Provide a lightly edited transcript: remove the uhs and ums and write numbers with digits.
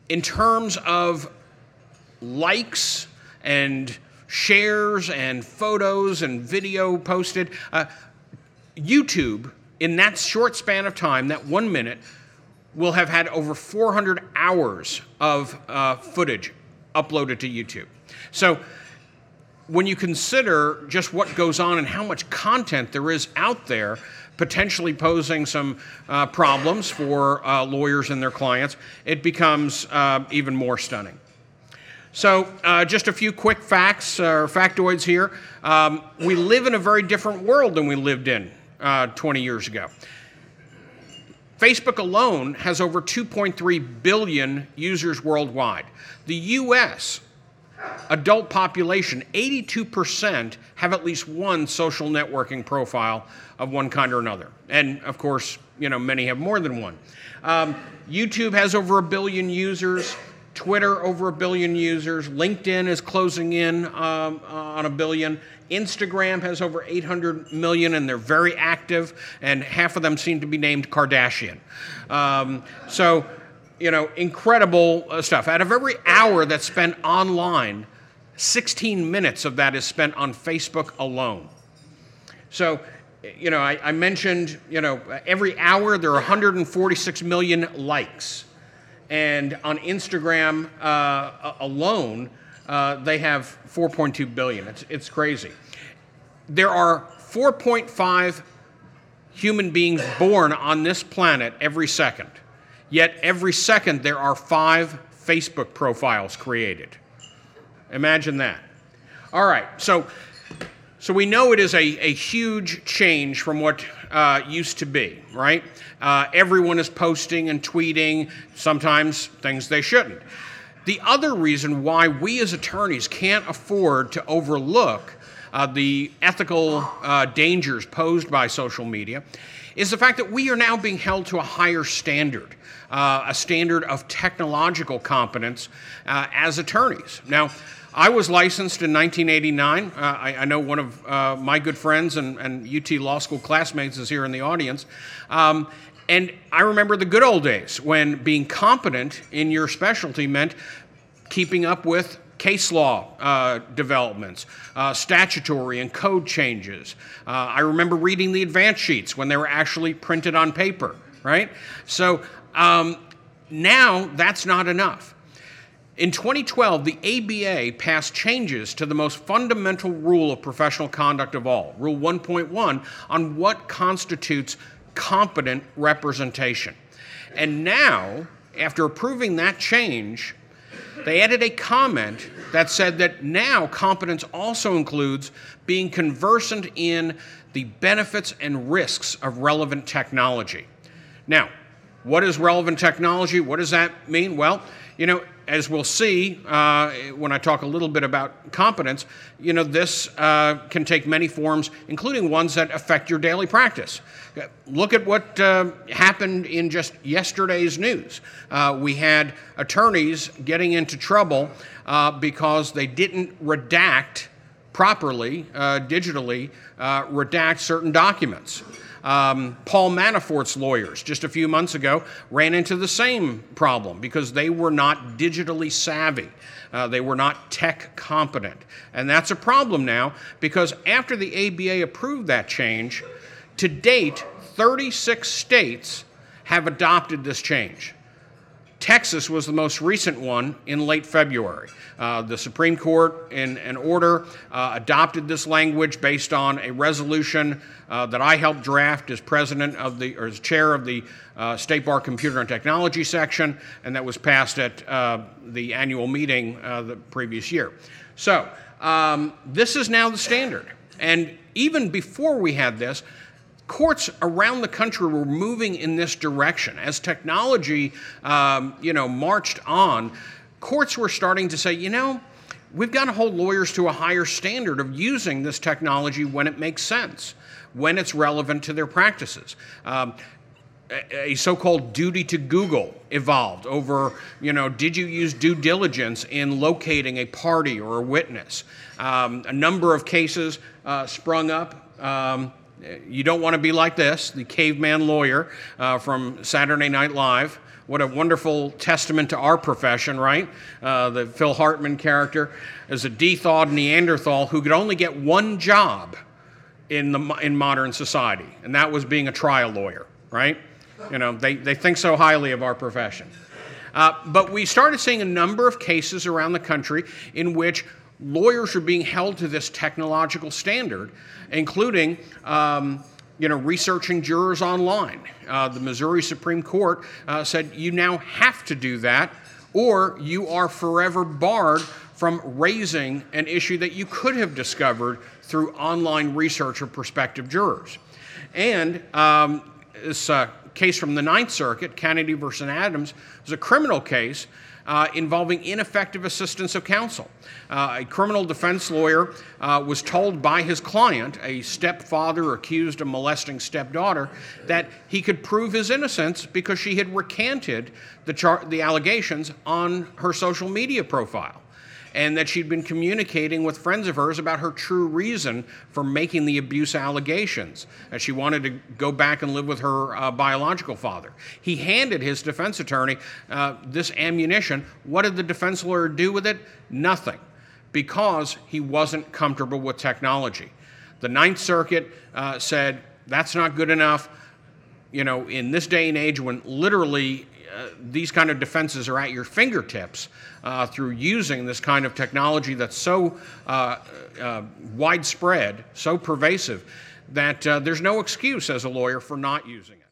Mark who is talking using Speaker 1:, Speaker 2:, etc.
Speaker 1: In terms of likes and shares and photos and video posted, YouTube, in that short span of time, that 1 minute, will have had over 400 hours of footage uploaded to YouTube. So when you consider just what goes on and how much content there is out there, potentially posing some problems for lawyers and their clients, it becomes even more stunning. So just a few quick facts or factoids here. We live in a very different world than we lived in 20 years ago. Facebook alone has over 2.3 billion users worldwide. The US adult population, 82% have at least one social networking profile of one kind or another. And of course, many have more than one. YouTube has over 1 billion users. Twitter over 1 billion users. LinkedIn is closing in on 1 billion. Instagram has over 800 million, and they're very active, and half of them seem to be named Kardashian. Incredible stuff. Out of every hour that's spent online, 16 minutes of that is spent on Facebook alone. So, I mentioned, every hour there are 146 million likes. And on Instagram alone, they have 4.2 billion. It's crazy. There are 4.5 human beings born on this planet every second. Yet every second there are 5 Facebook profiles created. Imagine that. All right, so we know it is a huge change from what used to be, right? Everyone is posting and tweeting, sometimes things they shouldn't. The other reason why we as attorneys can't afford to overlook the ethical dangers posed by social media is the fact that we are now being held to a higher standard, a standard of technological competence as attorneys. Now, I was licensed in 1989. I know one of my good friends and UT Law School classmates is here in the audience. And I remember the good old days when being competent in your specialty meant keeping up with case law developments, statutory and code changes. I remember reading the advance sheets when they were actually printed on paper, right? So now that's not enough. In 2012, the ABA passed changes to the most fundamental rule of professional conduct of all, Rule 1.1, on what constitutes competent representation. And now, after approving that change, they added a comment that said that now competence also includes being conversant in the benefits and risks of relevant technology. Now, what is relevant technology? What does that mean? Well, as we'll see when I talk a little bit about competence, this can take many forms, including ones that affect your daily practice. Look at what happened in just yesterday's news. We had attorneys getting into trouble because they didn't redact properly, digitally, redact certain documents. Paul Manafort's lawyers just a few months ago ran into the same problem because they were not digitally savvy. They were not tech competent. And that's a problem now because after the ABA approved that change, to date, 36 states have adopted this change. Texas was the most recent one in late February. The Supreme Court, in an order, adopted this language based on a resolution that I helped draft as president of as chair of the State Bar Computer and Technology section, and that was passed at the annual meeting the previous year. So this is now the standard. And even before we had this, courts around the country were moving in this direction. As technology, marched on, courts were starting to say, we've got to hold lawyers to a higher standard of using this technology when it makes sense, when it's relevant to their practices. A so-called duty to Google evolved over, did you use due diligence in locating a party or a witness? A number of cases sprung up. You don't want to be like this, the caveman lawyer from Saturday Night Live, what a wonderful testament to our profession, right? The Phil Hartman character is a de-thawed Neanderthal who could only get one job in modern society, and that was being a trial lawyer, right? You know, they think so highly of our profession. But we started seeing a number of cases around the country in which lawyers are being held to this technological standard, including researching jurors online. The Missouri Supreme Court said you now have to do that, or you are forever barred from raising an issue that you could have discovered through online research of prospective jurors. And this case from the Ninth Circuit, Kennedy versus Adams, was a criminal case involving ineffective assistance of counsel. A criminal defense lawyer was told by his client, a stepfather accused of molesting stepdaughter, that he could prove his innocence because she had recanted the allegations on her social media profile, and that she'd been communicating with friends of hers about her true reason for making the abuse allegations, that she wanted to go back and live with her biological father. He handed his defense attorney this ammunition. What did the defense lawyer do with it? Nothing, because he wasn't comfortable with technology. The Ninth Circuit said, that's not good enough. You know, in this day and age when literally these kind of defenses are at your fingertips through using this kind of technology that's so widespread, so pervasive, that there's no excuse as a lawyer for not using it.